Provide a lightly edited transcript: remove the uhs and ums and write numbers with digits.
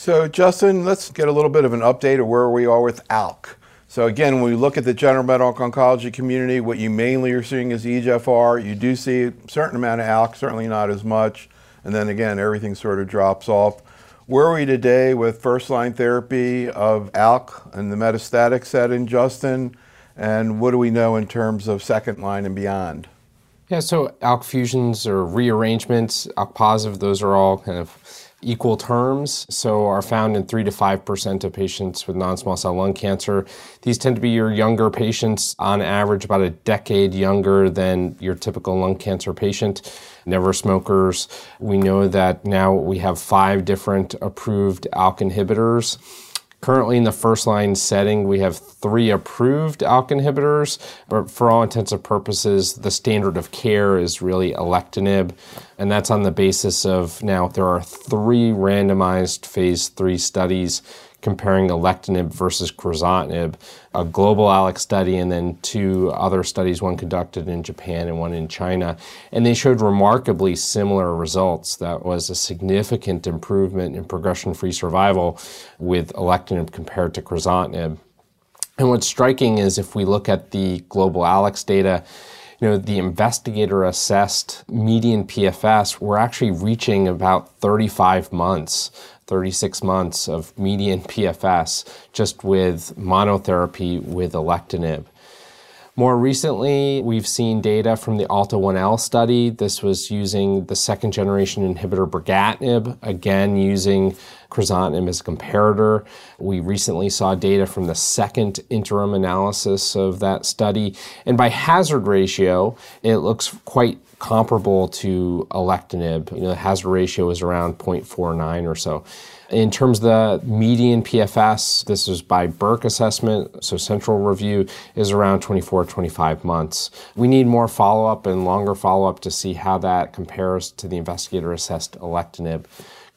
So Justin, let's get a little bit of an update of where we are with ALK. So again, when we look at the general medical oncology community, what you mainly are seeing is EGFR. You do see a certain amount of ALK, certainly not as much. And then again, everything sort of drops off. Where are we today with first-line therapy of ALK in the metastatic setting, Justin? And what do we know in terms of second line and beyond? Yeah, so ALK fusions or rearrangements, ALK positive, those are all kind of equal terms, so are found in 3 to 5% of patients with non-small cell lung cancer. These tend to be your younger patients, on average about a decade younger than your typical lung cancer patient, never smokers. We know that now we have 5 different approved ALK inhibitors. Currently in the first-line setting, we have 3 approved ALK inhibitors, but for all intents and purposes, the standard of care is really alectinib, and that's on the basis of now there are 3 randomized phase 3 studies comparing alectinib versus crizotinib, a global ALK study, and then 2 other studies, one conducted in Japan and one in China. And they showed remarkably similar results. That was a significant improvement in progression-free survival with alectinib compared to crizotinib. And what's striking is if we look at the global ALX data, the investigator-assessed median PFS, we're actually reaching about 35 months. 36 months of median PFS just with monotherapy with alectinib. More recently, we've seen data from the ALTA-1L study. This was using the second generation inhibitor brigatinib, again using crizotinib as a comparator. We recently saw data from the second interim analysis of that study. And by hazard ratio, it looks quite comparable to alectinib. The hazard ratio is around 0.49 or so. In terms of the median PFS, this is by Burke assessment, so central review, is around 24, 25 months. We need more follow-up and longer follow-up to see how that compares to the investigator-assessed alectinib.